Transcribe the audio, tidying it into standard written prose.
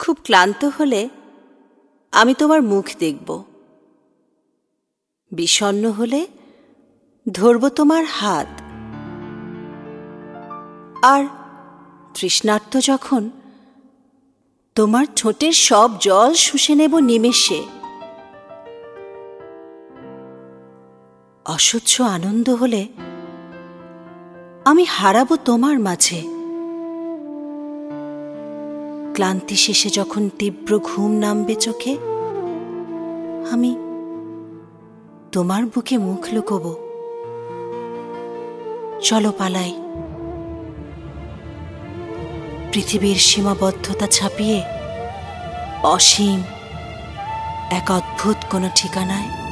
খুব ক্লান্ত হলে আমি তোমার মুখ দেখব, বিষণ্ণ হলে ধরব তোমার হাত, আর তৃষ্ণার্ত যখন তোমার ঠোঁটের সব জল শুষে নেব নিমেষে। অসহ্য আনন্দ হলে আমি হারাবো তোমার মাঝে। ক্লান্তি শেষে যখন তীব্র ঘুম নামবে চোখে, আমি তোমার বুকে মুখ লুকোব। চলো পালাই, পৃথিবীর সীমাবদ্ধতা ছাপিয়ে অসীম এক অদ্ভুত কোনো ঠিকানায়।